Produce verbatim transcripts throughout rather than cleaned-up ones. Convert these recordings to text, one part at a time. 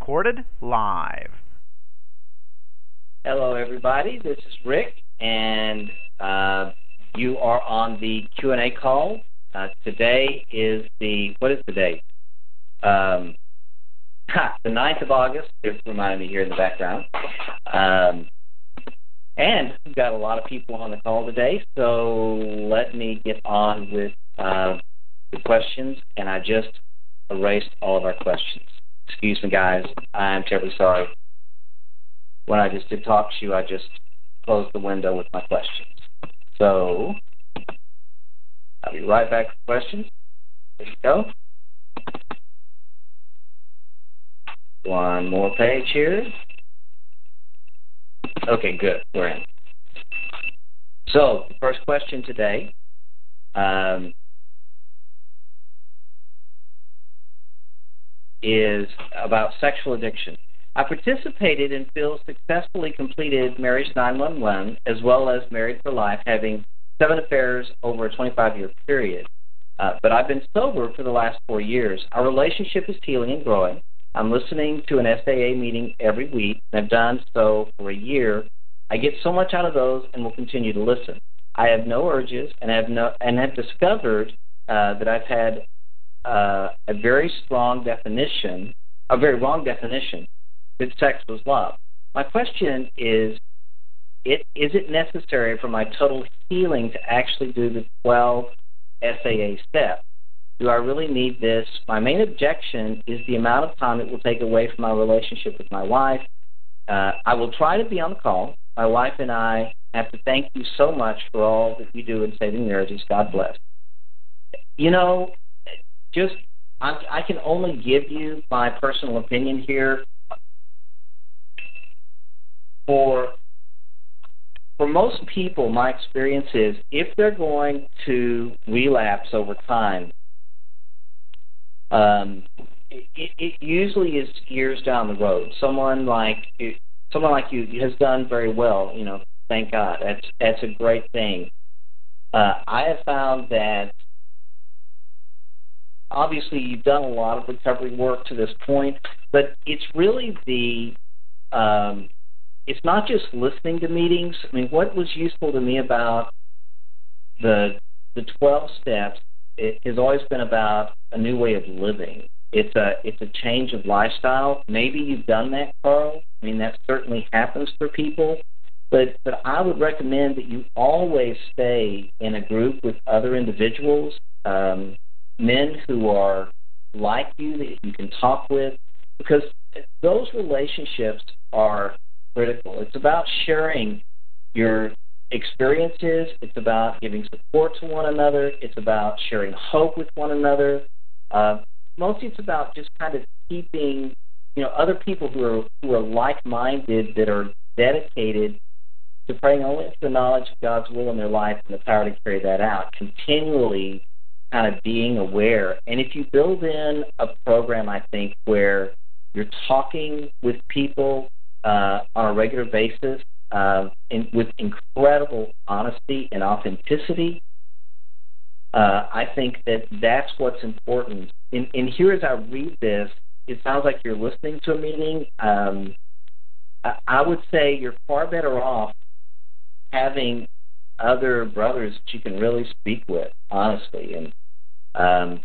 recorded live. Hello, everybody. This is Rick, and uh, you are on the Q and A call. Uh, today is the, what is the date? Um, ha, the ninth of August. It's reminding me here in the background. Um, and we've got a lot of people on the call today, so let me get on with uh, the questions, and I just erased all of our questions. Excuse me, guys. I'm terribly sorry. When I just did talk to you, I just closed the window with my questions. So, I'll be right back with questions. There you go. One more page here. Okay, good. We're in. So, the first question today um, is about sexual addiction. I participated and Phil successfully completed Marriage nine one one as well as Married for Life, having seven affairs over a twenty-five-year period. Uh, but I've been sober for the last four years. Our relationship is healing and growing. I'm listening to an S A A meeting every week, and I've done so for a year. I get so much out of those and will continue to listen. I have no urges and have no and have discovered uh, that I've had uh, a very strong definition, a very wrong definition, that sex was love. My question is, it, is it necessary for my total healing to actually do the twelve S A A steps? Do I really need this? My main objection is the amount of time it will take away from my relationship with my wife. Uh, I will try to be on the call. My wife and I have to thank you so much for all that you do in saving marriages. God bless. You know, just I, I can only give you my personal opinion here. For for most people, my experience is if they're going to relapse over time, um, it, it usually is years down the road. Someone like someone like you has done very well. You know, thank God. That's that's a great thing. Uh, I have found that obviously you've done a lot of recovery work to this point, but it's really the um, it's not just listening to meetings. I mean, what was useful to me about the the twelve steps, it has always been about a new way of living. It's a it's a change of lifestyle. Maybe you've done that, Carl. I mean, that certainly happens for people. But but I would recommend that you always stay in a group with other individuals, um, men who are like you, that you can talk with, because those relationships are critical. It's about sharing your experiences. It's about giving support to one another. It's about sharing hope with one another. Uh, mostly, it's about just kind of keeping, you know, other people who are who are like-minded, that are dedicated to praying only to the knowledge of God's will in their life and the power to carry that out. Continually, kind of being aware. And if you build in a program, I think, where you're talking with people Uh, on a regular basis, uh, in, with incredible honesty and authenticity, uh, I think that that's what's important. And, and here, as I read this, it sounds like you're listening to a meeting. Um, I, I would say you're far better off having other brothers that you can really speak with, honestly. And um,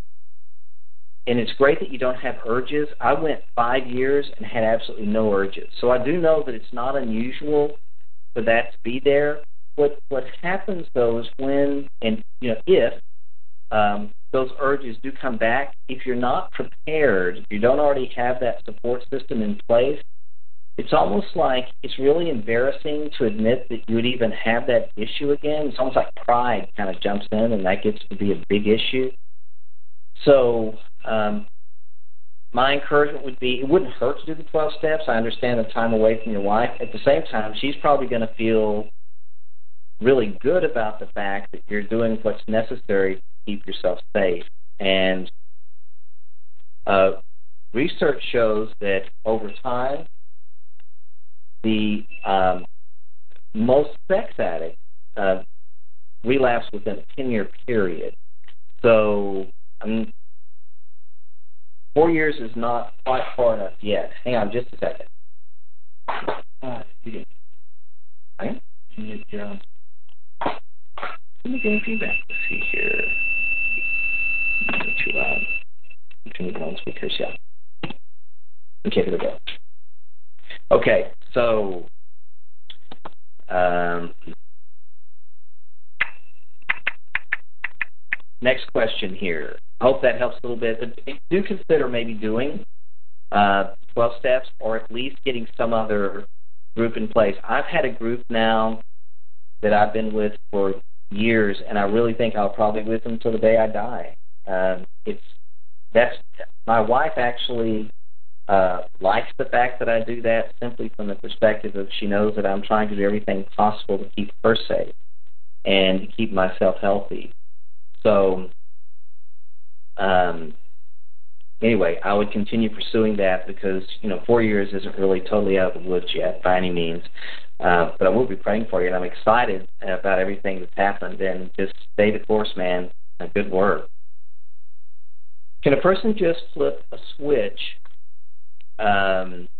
And it's great that you don't have urges. I went five years and had absolutely no urges. So I do know that it's not unusual for that to be there. What what happens, though, is when, and you know, if um, those urges do come back, if you're not prepared, if you don't already have that support system in place, it's almost like it's really embarrassing to admit that you would even have that issue again. It's almost like pride kind of jumps in, and that gets to be a big issue. So um, my encouragement would be, it wouldn't hurt to do the twelve steps. I understand the time away from your wife. At the same time, she's probably going to feel really good about the fact that you're doing what's necessary to keep yourself safe. And uh, research shows that over time, the um, most sex addicts uh, relapse within a ten-year period. So, um, Four years is not quite far enough yet. Hang on just a second. Uh, you didn't. Hang on. You get, um, let me get any feedback. Let's see here. Not too loud. Can we go on speakers? Yeah. Okay, here we go. Okay, so um, next question here. I hope that helps a little bit, but do consider maybe doing uh, twelve steps or at least getting some other group in place. I've had a group now that I've been with for years, and I really think I'll probably be with them until the day I die. Um, it's that's my wife actually uh, likes the fact that I do that simply from the perspective of she knows that I'm trying to do everything possible to keep her safe and to keep myself healthy. So um, anyway, I would continue pursuing that because, you know, four years isn't really totally out of the woods yet by any means. Uh, but I will be praying for you, and I'm excited about everything that's happened. And just stay the course, man. Good work. Can a person just flip a switch um,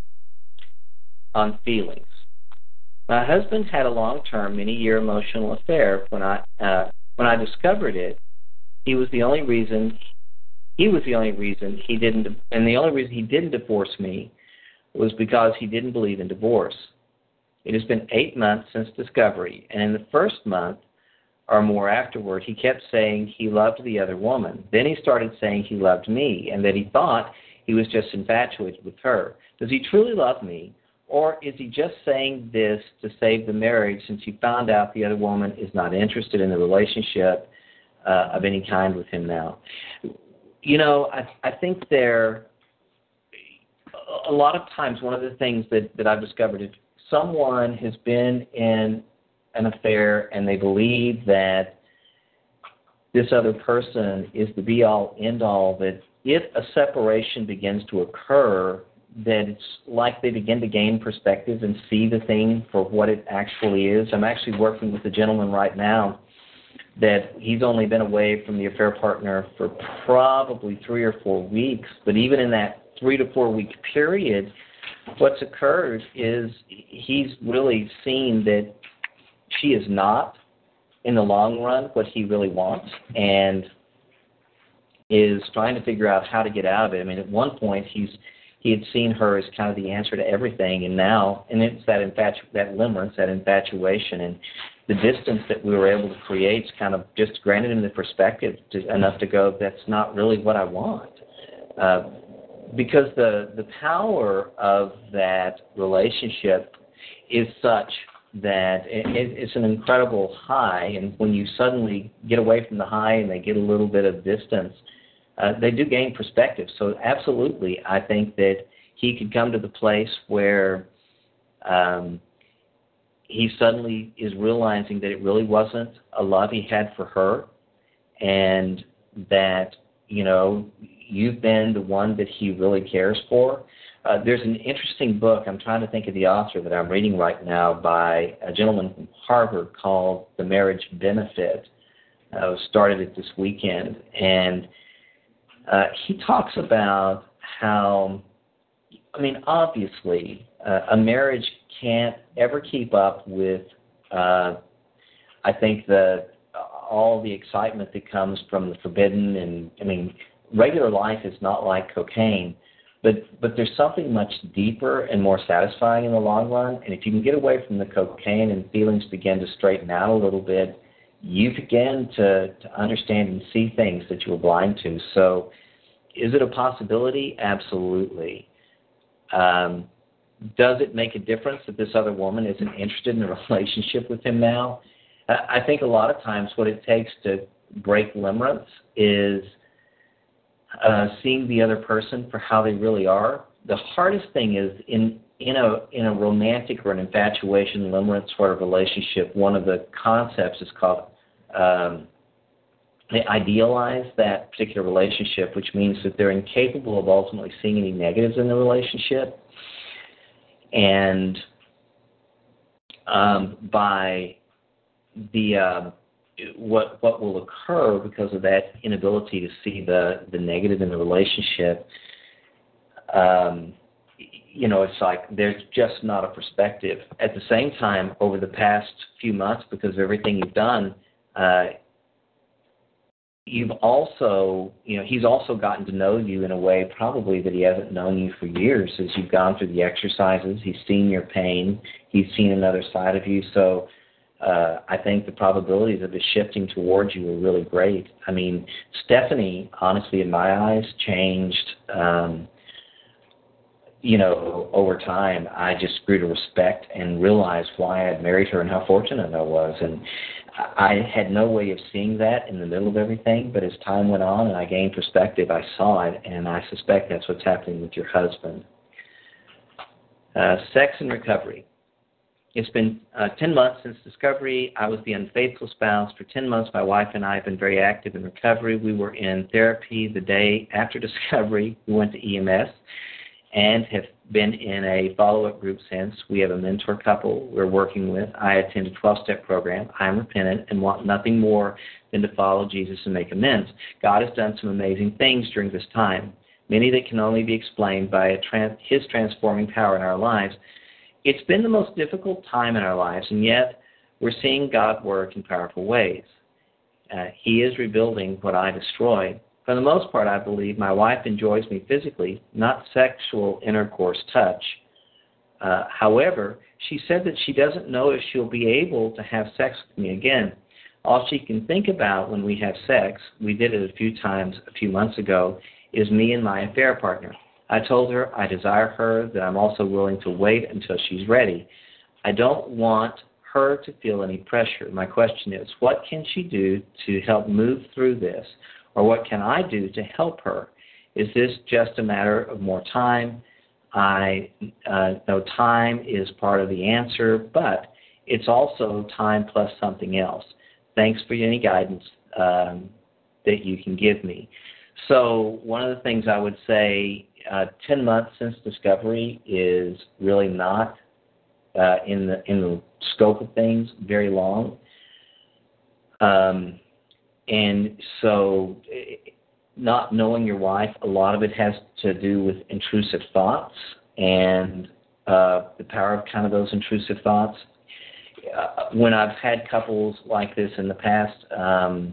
on feelings? My husband had a long-term, many-year emotional affair. When I uh, when I discovered it, he was the only reason. He was the only reason he didn't, and the only reason he didn't divorce me was because he didn't believe in divorce. It has been eight months since discovery, and in the first month or more afterward, he kept saying he loved the other woman. Then he started saying he loved me and that he thought he was just infatuated with her. Does he truly love me, or is he just saying this to save the marriage since he found out the other woman is not interested in the relationship uh, of any kind with him now? You know, I, I think there, a lot of times one of the things that, that I've discovered is someone has been in an affair and they believe that this other person is the be-all, end-all, that if a separation begins to occur, that it's like they begin to gain perspective and see the thing for what it actually is. I'm actually working with a gentleman right now that he's only been away from the affair partner for probably three or four weeks, but even in that three to four week period, what's occurred is he's really seen that she is not, in the long run, what he really wants, and is trying to figure out how to get out of it. I mean, at one point, he's he had seen her as kind of the answer to everything, and now, and it's that infatu- that limerence, that infatuation, and the distance that we were able to create is kind of just granted him the perspective to, enough to go, that's not really what I want. Uh, because the, the power of that relationship is such that it, it's an incredible high, and when you suddenly get away from the high and they get a little bit of distance, uh, they do gain perspective. So absolutely, I think that he could come to the place where um, he suddenly is realizing that it really wasn't a love he had for her, and that, you know, you've been the one that he really cares for. Uh, there's an interesting book, I'm trying to think of the author that I'm reading right now, by a gentleman from Harvard called The Marriage Benefit. I started it this weekend, and uh, he talks about how, I mean, obviously, uh, a marriage can't ever keep up with, uh, I think, the all the excitement that comes from the forbidden, and, I mean, regular life is not like cocaine. But but there's something much deeper and more satisfying in the long run. And if you can get away from the cocaine and feelings begin to straighten out a little bit, you begin to, to understand and see things that you were blind to. So is it a possibility? Absolutely. Um, does it make a difference that this other woman isn't interested in a relationship with him now? I think a lot of times what it takes to break limerence is Uh, seeing the other person for how they really are. The hardest thing is in in a in a romantic or an infatuation, limerence sort of relationship, one of the concepts is called um, they idealize that particular relationship, which means that they're incapable of ultimately seeing any negatives in the relationship. And um, by the uh, what what will occur because of that inability to see the, the negative in the relationship, um, you know, it's like there's just not a perspective. At the same time, over the past few months, because of everything you've done, uh, you've also, you know, he's also gotten to know you in a way probably that he hasn't known you for years. As you've gone through the exercises, he's seen your pain, he's seen another side of you. So uh, I think the probabilities of it shifting towards you are really great. I mean, Stephanie, honestly, in my eyes, changed, um, you know, over time. I just grew to respect and realize why I'd married her and how fortunate I was. And I had no way of seeing that in the middle of everything, but as time went on and I gained perspective, I saw it, and I suspect that's what's happening with your husband. Uh, sex and recovery. It's been uh, ten months since discovery. I was the unfaithful spouse. For ten months, my wife and I have been very active in recovery. We were in therapy the day after discovery. We went to E M S and have been in a follow-up group since. We have a mentor couple we're working with. I attend a twelve-step program. I'm repentant and want nothing more than to follow Jesus and make amends. God has done some amazing things during this time, many that can only be explained by a trans- His transforming power in our lives. It's been the most difficult time in our lives, and yet we're seeing God work in powerful ways. Uh, he is rebuilding what I destroyed. For the most part, I believe my wife enjoys me physically, not sexual intercourse touch. Uh, however, she said that she doesn't know if she'll be able to have sex with me again. All she can think about when we have sex, we did it a few times a few months ago, is me and my affair partner. I told her I desire her, that I'm also willing to wait until she's ready. I don't want her to feel any pressure. My question is, what can she do to help move through this? Or what can I do to help her? Is this just a matter of more time? I uh, know time is part of the answer, but it's also time plus something else. Thanks for any guidance um, that you can give me. So one of the things I would say, uh, ten months since discovery is really not uh, in the in the scope of things very long. Um, and so not knowing your wife, a lot of it has to do with intrusive thoughts and uh, the power of kind of those intrusive thoughts. Uh, when I've had couples like this in the past, um,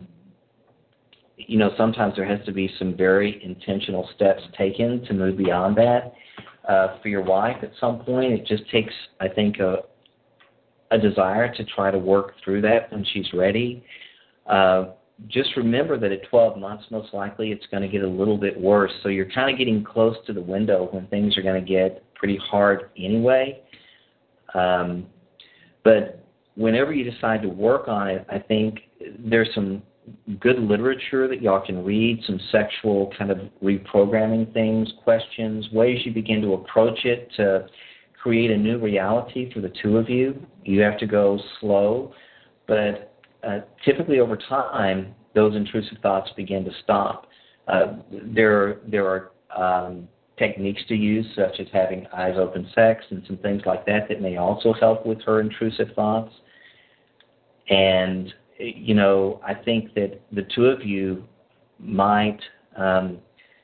you know, sometimes there has to be some very intentional steps taken to move beyond that. Uh, for your wife, at some point, it just takes, I think, a, a desire to try to work through that when she's ready. Uh, just remember that at twelve months, most likely, it's going to get a little bit worse. So you're kind of getting close to the window when things are going to get pretty hard anyway. Um, but whenever you decide to work on it, I think there's some good literature that y'all can read, some sexual kind of reprogramming things, questions, ways you begin to approach it to create a new reality for the two of you. You have to go slow, but uh, typically over time, those intrusive thoughts begin to stop. Uh, there, there are um, techniques to use, such as having eyes open sex and some things like that that may also help with her intrusive thoughts. And you know, I think that the two of you might um,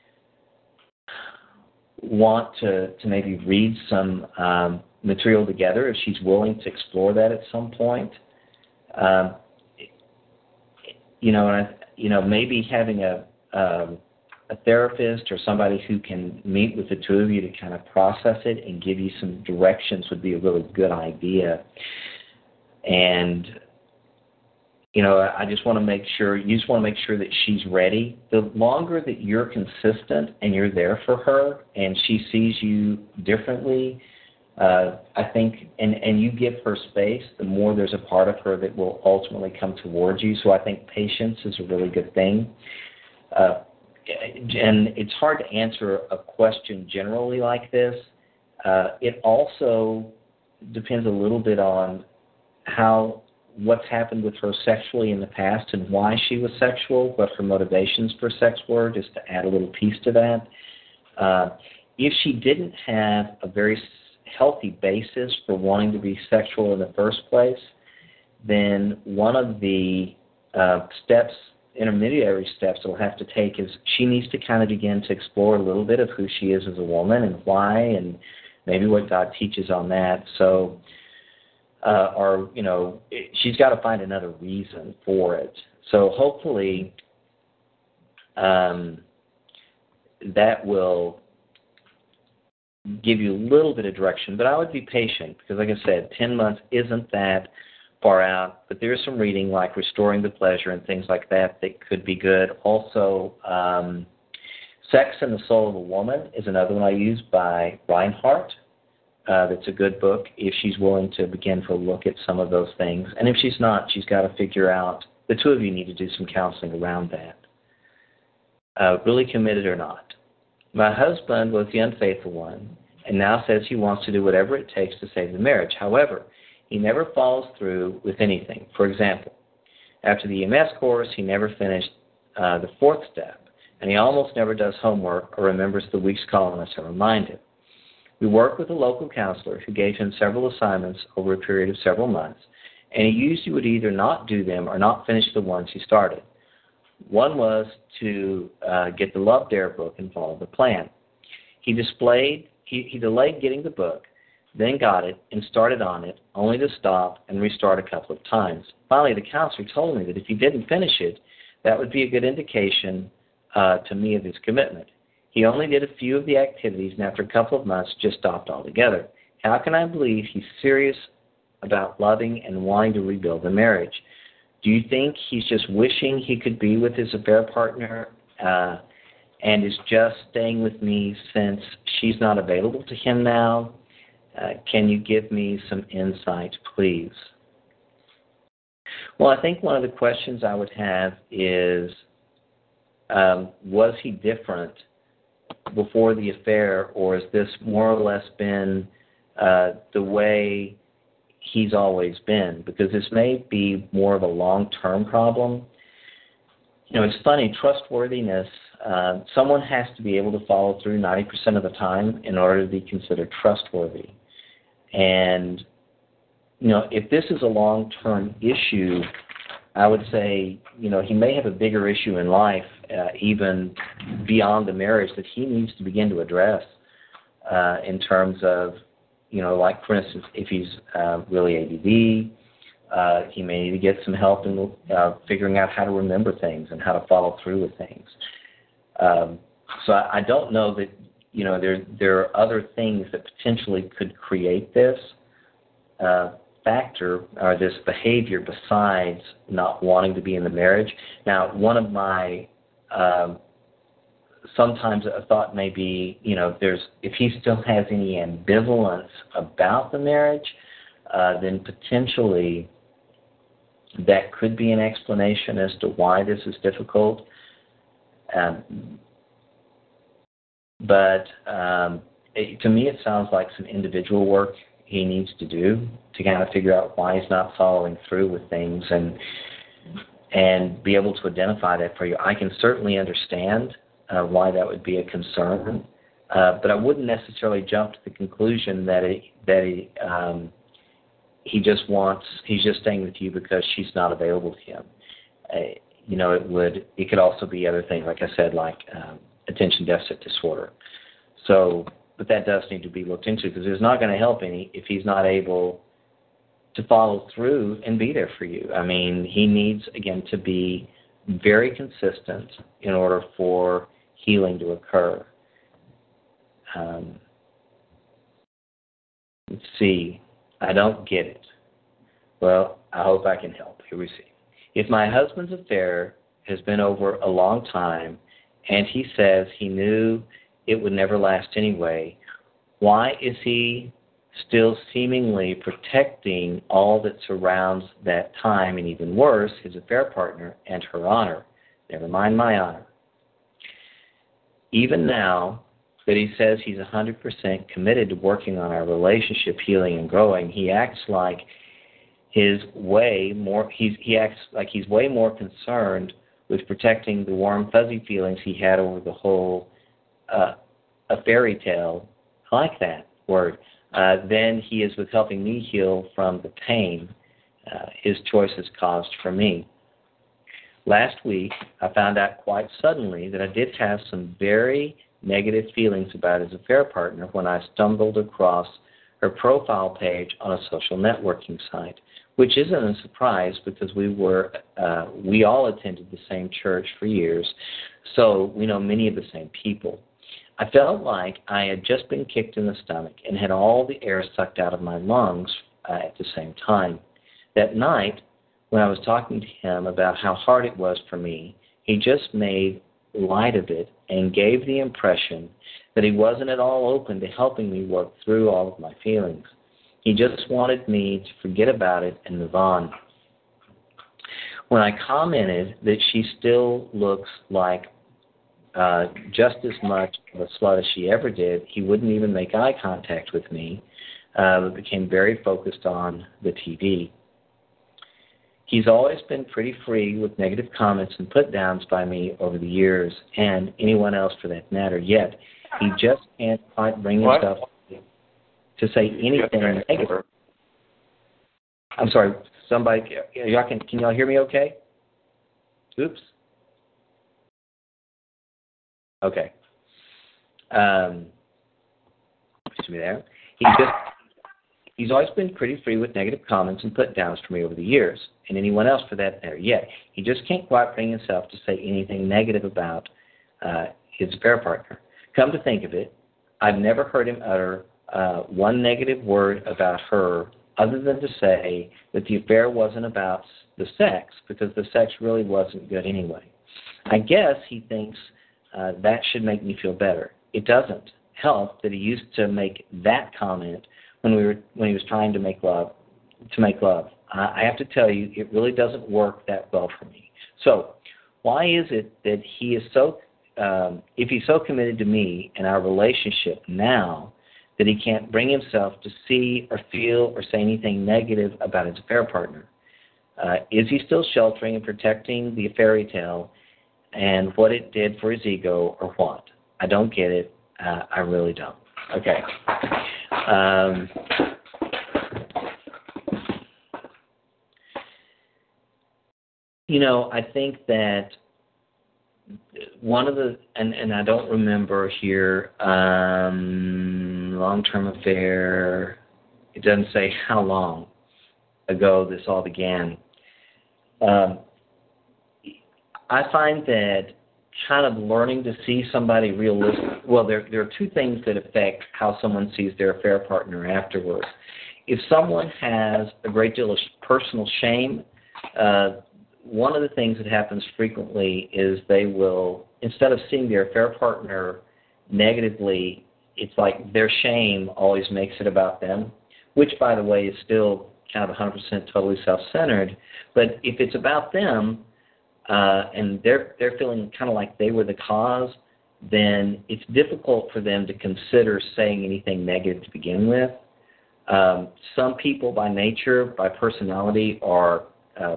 want to, to maybe read some um, material together if she's willing to explore that at some point. Um, you know, and I, you know, maybe having a um, a therapist or somebody who can meet with the two of you to kind of process it and give you some directions would be a really good idea. And you know, I just want to make sure, you just want to make sure that she's ready. The longer that you're consistent and you're there for her and she sees you differently, uh, I think, and, and you give her space, the more there's a part of her that will ultimately come towards you. So I think patience is a really good thing. Uh, and it's hard to answer a question generally like this. Uh, it also depends a little bit on how what's happened with her sexually in the past and why she was sexual, what her motivations for sex were, just to add a little piece to that. Uh, if she didn't have a very healthy basis for wanting to be sexual in the first place, then one of the uh, steps, intermediary steps that we'll have to take is she needs to kind of begin to explore a little bit of who she is as a woman and why, and maybe what God teaches on that. So, uh, or, you know, it, she's got to find another reason for it. So hopefully um, that will give you a little bit of direction. But I would be patient because, like I said, ten months isn't that far out. But there is some reading like Restoring the Pleasure and things like that that could be good. Also, um, Sex and the Soul of a Woman is another one I use by Reinhardt. Uh, that's a good book if she's willing to begin to look at some of those things. And if she's not, she's got to figure out, the two of you need to do some counseling around that. Uh, really committed or not. My husband was the unfaithful one and now says he wants to do whatever it takes to save the marriage. However, he never follows through with anything. For example, after the E M S course, he never finished uh, the fourth step, and he almost never does homework or remembers the week's call unless I remind him. We worked with a local counselor who gave him several assignments over a period of several months, and he usually would either not do them or not finish the ones he started. One was to uh, get the Love Dare book and follow the plan. He displayed, he, he delayed getting the book, then got it and started on it, only to stop and restart a couple of times. Finally, the counselor told me that if he didn't finish it, that would be a good indication uh, to me of his commitment. He only did a few of the activities and after a couple of months just stopped altogether. How can I believe he's serious about loving and wanting to rebuild the marriage? Do you think he's just wishing he could be with his affair partner uh, and is just staying with me since she's not available to him now? Uh, can you give me some insight, please? Well, I think one of the questions I would have is, um, was he different before the affair, or has this more or less been uh, the way he's always been? Because this may be more of a long-term problem. You know, it's funny, trustworthiness, uh, someone has to be able to follow through ninety percent of the time in order to be considered trustworthy. And, you know, if this is a long-term issue, I would say, you know, he may have a bigger issue in life, uh, even beyond the marriage, that he needs to begin to address uh, in terms of, you know, like, for instance, if he's uh, really A D D, uh, he may need to get some help in uh, figuring out how to remember things and how to follow through with things. Um, so I, I don't know that, you know, there there are other things that potentially could create this uh, factor or this behavior besides not wanting to be in the marriage. Now, one of my um, sometimes a thought may be, you know, if there's if he still has any ambivalence about the marriage, uh, then potentially that could be an explanation as to why this is difficult. Um, But um, it, to me, it sounds like some individual work he needs to do to kind of figure out why he's not following through with things and and be able to identify that for you. I can certainly understand uh, why that would be a concern, uh, but I wouldn't necessarily jump to the conclusion that it, that he, um, he just wants he's just staying with you because she's not available to him. Uh, you know, it would it could also be other things, like I said, like. Um, attention deficit disorder. So, but that does need to be looked into because it's not going to help any if he's not able to follow through and be there for you. I mean, he needs, again, to be very consistent in order for healing to occur. Um, let's see. I don't get it. Well, I hope I can help. Here we see. If my husband's affair has been over a long time and he says he knew it would never last anyway, why is he still seemingly protecting all that surrounds that time, and even worse, his affair partner and her honor? Never mind my honor. Even now that he says he's one hundred percent committed to working on our relationship, healing and growing, he acts like his way more, he's, he acts like he's way more concerned with protecting the warm, fuzzy feelings he had over the whole uh, a fairy tale, I like that word, uh, than he is with helping me heal from the pain uh, his choices caused for me. Last week, I found out quite suddenly that I did have some very negative feelings about his affair partner when I stumbled across her profile page on a social networking site, which isn't a surprise because we were uh, we all attended the same church for years, so we know many of the same people. I felt like I had just been kicked in the stomach and had all the air sucked out of my lungs uh, at the same time. That night, when I was talking to him about how hard it was for me, he just made light of it and gave the impression that he wasn't at all open to helping me work through all of my feelings. He just wanted me to forget about it and move on. When I commented that she still looks like uh, just as much of a slut as she ever did, he wouldn't even make eye contact with me, uh, but became very focused on the T V. He's always been pretty free with negative comments and put-downs by me over the years, and anyone else for that matter, yet he just can't quite bring what? himself to say anything negative. I'm sorry, somebody, y'all can, can y'all hear me okay? Oops. Okay. Um, excuse me there. He just, he's always been pretty free with negative comments and put-downs for me over the years, and anyone else for that matter, yet he just can't quite bring himself to say anything negative about uh, his affair partner. Come to think of it, I've never heard him utter uh, one negative word about her other than to say that the affair wasn't about the sex, because the sex really wasn't good anyway. I guess he thinks uh, that should make me feel better. It doesn't help that he used to make that comment when we were when he was trying to make love. To make love, uh, I have to tell you, it really doesn't work that well for me. So, why is it that he is so, um, if he's so committed to me and our relationship now, that he can't bring himself to see or feel or say anything negative about his affair partner? Uh, is he still sheltering and protecting the fairy tale and what it did for his ego, or what? I don't get it. Uh, I really don't. Okay. Um, you know, I think that one of the, and, and I don't remember here, um, long-term affair, it doesn't say how long ago this all began. Um, I find that kind of learning to see somebody realistic, well, there, there are two things that affect how someone sees their affair partner afterwards. If someone has a great deal of personal shame, uh, one of the things that happens frequently is they will, instead of seeing their affair partner negatively, it's like their shame always makes it about them, which, by the way, is still kind of one hundred percent totally self-centered. But if it's about them, uh, and they're they're feeling kind of like they were the cause, then it's difficult for them to consider saying anything negative to begin with. Um, some people, by nature, by personality, are uh,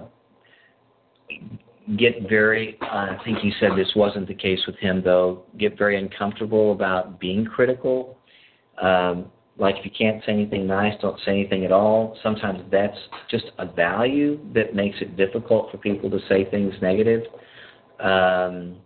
get very, uh, I think you said this wasn't the case with him, though, get very uncomfortable about being critical. Um, like if you can't say anything nice, don't say anything at all. Sometimes that's just a value that makes it difficult for people to say things negative. Um,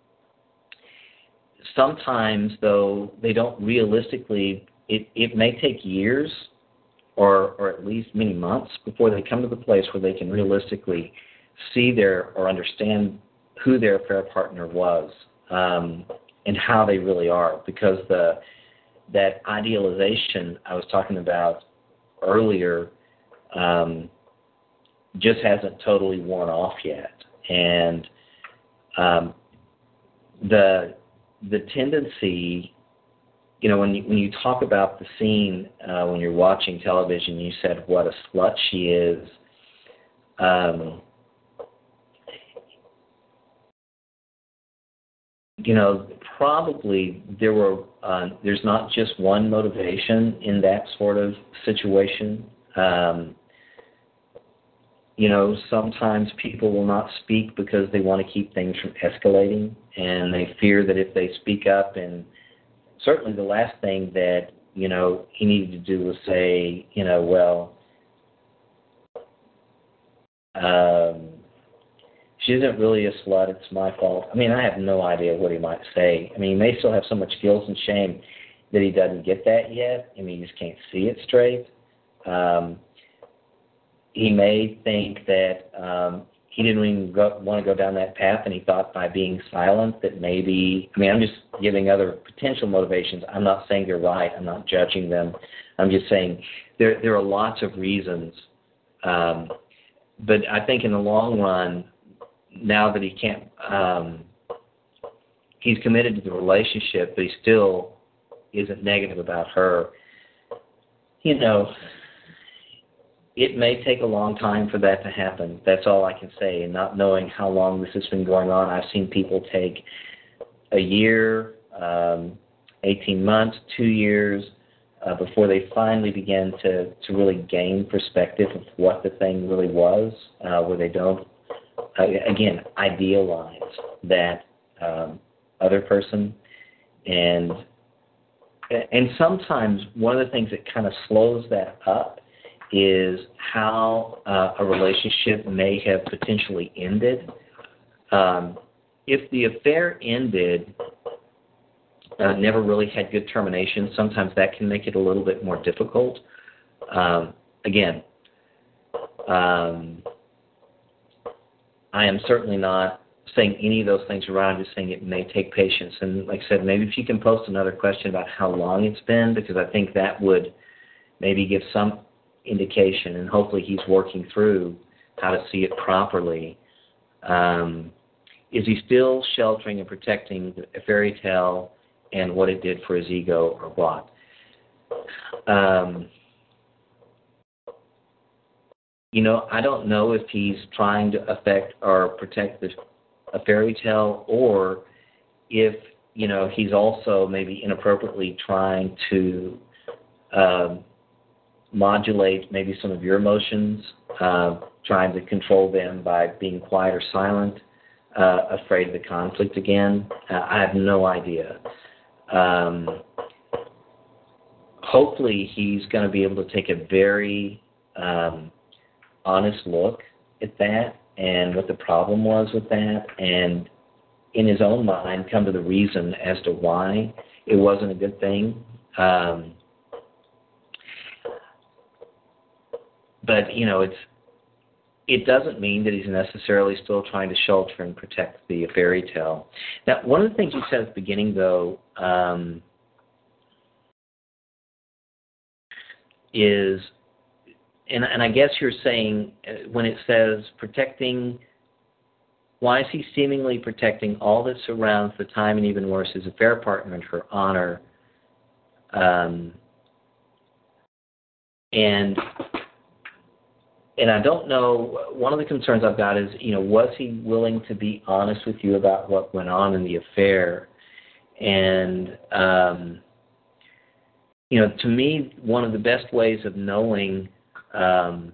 sometimes, though, they don't realistically, it, it may take years or, or at least many months before they come to the place where they can realistically see their or understand who their affair partner was, um, and how they really are, because the that idealization I was talking about earlier um, just hasn't totally worn off yet. And um, the the tendency, you know, when you, when you talk about the scene uh, when you're watching television, you said what a slut she is. Um, You know, probably there were. Uh, there's not just one motivation in that sort of situation. Um, you know, sometimes people will not speak because they want to keep things from escalating, and they fear that if they speak up, and certainly the last thing that, you know, he needed to do was say, you know, well, um, she isn't really a slut. It's my fault. I mean, I have no idea what he might say. I mean, he may still have so much guilt and shame that he doesn't get that yet. I mean, he just can't see it straight. Um, he may think that um, he didn't even go, want to go down that path, and he thought by being silent that maybe, I mean, I'm just giving other potential motivations. I'm not saying they're right. I'm not judging them. I'm just saying there there are lots of reasons. Um, but I think in the long run, now that he can't, um, he's committed to the relationship, but he still isn't negative about her. You know, it may take a long time for that to happen. That's all I can say. And not knowing how long this has been going on, I've seen people take a year, um, eighteen months, two years, uh, before they finally begin to, to really gain perspective of what the thing really was, uh, where they don't, uh, again, idealize that um, other person. And and sometimes one of the things that kind of slows that up is how uh, a relationship may have potentially ended. Um, if the affair ended, uh, never really had good termination, sometimes that can make it a little bit more difficult. Um, again, um, I am certainly not saying any of those things around. I'm just saying it may take patience. And like I said, maybe if you can post another question about how long it's been, because I think that would maybe give some indication, and hopefully he's working through how to see it properly. Um, is he still sheltering and protecting a fairy tale and what it did for his ego, or what? Um, you know, I don't know if he's trying to affect or protect the, a fairy tale, or if, you know, he's also maybe inappropriately trying to um, modulate maybe some of your emotions, uh, trying to control them by being quiet or silent, uh, afraid of the conflict again. Uh, I have no idea. Um, hopefully he's going to be able to take a very um, honest look at that and what the problem was with that, and in his own mind come to the reason as to why it wasn't a good thing. Um, But, you know, it's it doesn't mean that he's necessarily still trying to shelter and protect the fairy tale. Now, one of the things you said at the beginning, though, um, is, and, and I guess you're saying uh, when it says protecting, why is he seemingly protecting all that surrounds the time and even worse his affair partner and her honor? Um, and... And I don't know, one of the concerns I've got is, you know, was he willing to be honest with you about what went on in the affair? And, um, you know, to me, one of the best ways of knowing um,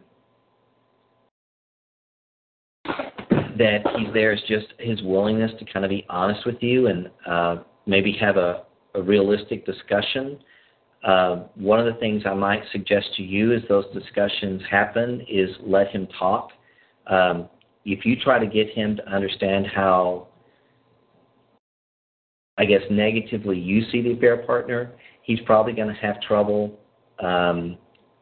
that he's there is just his willingness to kind of be honest with you and uh, maybe have a, a realistic discussion. Uh, one of the things I might suggest to you as those discussions happen is let him talk. Um, if you try to get him to understand how, I guess, negatively you see the affair partner, he's probably going to have trouble um,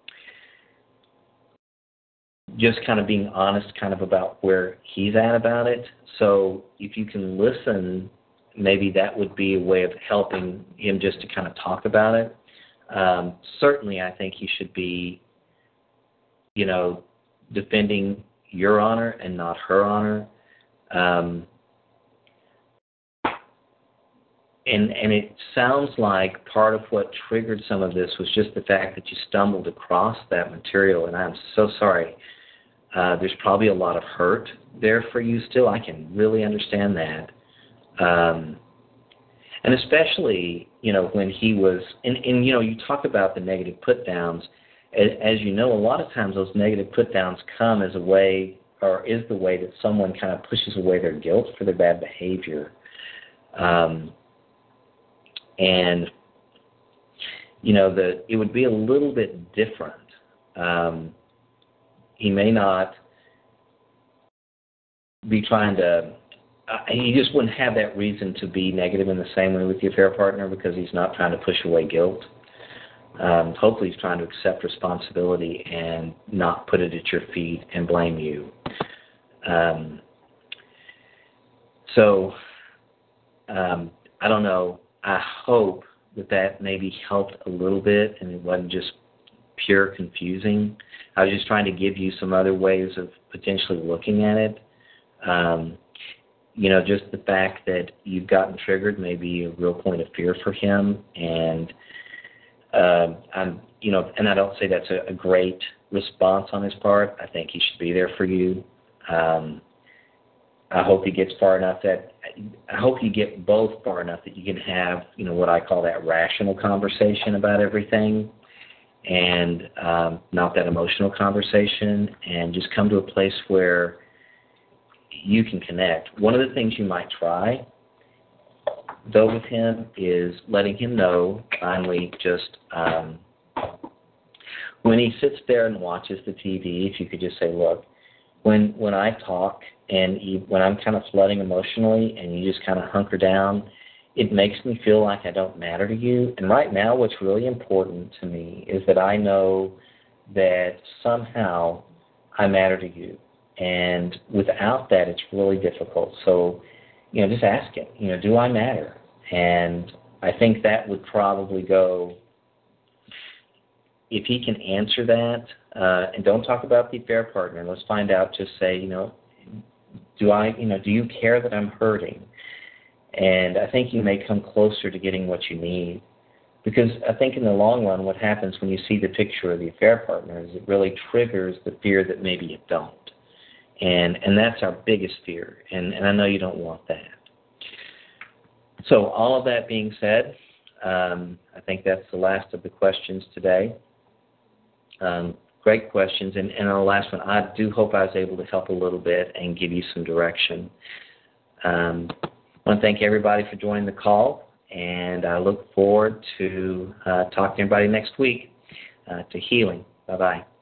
just kind of being honest kind of about where he's at about it. So if you can listen, maybe that would be a way of helping him just to kind of talk about it. Um, certainly, I think he should be, you know, defending your honor and not her honor. Um, and and it sounds like part of what triggered some of this was just the fact that you stumbled across that material, and I'm so sorry. Uh, there's probably a lot of hurt there for you still. I can really understand that. Um, And especially, you know, when he was, and, and, you know, you talk about the negative put-downs. As, as you know, a lot of times those negative put-downs come as a way, or is the way that someone kind of pushes away their guilt for their bad behavior. Um, and, you know, the, it would be a little bit different. Um, he may not be trying to, uh, you just wouldn't have that reason to be negative in the same way with your affair partner because he's not trying to push away guilt. Um, hopefully he's trying to accept responsibility and not put it at your feet and blame you. Um, so, um, I don't know. I hope that that maybe helped a little bit and it wasn't just pure confusing. I was just trying to give you some other ways of potentially looking at it. Um, you know, just the fact that you've gotten triggered may be a real point of fear for him. And, um, I'm, you know, and I don't say that's a, a great response on his part. I think he should be there for you. Um, I hope he gets far enough that, I hope you get both far enough that you can have, you know, what I call that rational conversation about everything and um, not that emotional conversation, and just come to a place where you can connect. One of the things you might try, though, with him is letting him know, finally, just um, when he sits there and watches the T V, if you could just say, look, when when I talk and you, when I'm kind of flooding emotionally and you just kind of hunker down, it makes me feel like I don't matter to you. And right now what's really important to me is that I know that somehow I matter to you. And without that, it's really difficult. So, you know, just ask him, you know, do I matter? And I think that would probably go, if he can answer that, uh, and don't talk about the affair partner. Let's find out, just say, you know, do I, you know, do you care that I'm hurting? And I think you may come closer to getting what you need. Because I think in the long run, what happens when you see the picture of the affair partner is it really triggers the fear that maybe you don't. And and that's our biggest fear. And, and I know you don't want that. So all of that being said, um, I think that's the last of the questions today. Um, great questions. And, and on the last one, I do hope I was able to help a little bit and give you some direction. Um, I want to thank everybody for joining the call, and I look forward to uh, talking to everybody next week uh, to healing. Bye-bye.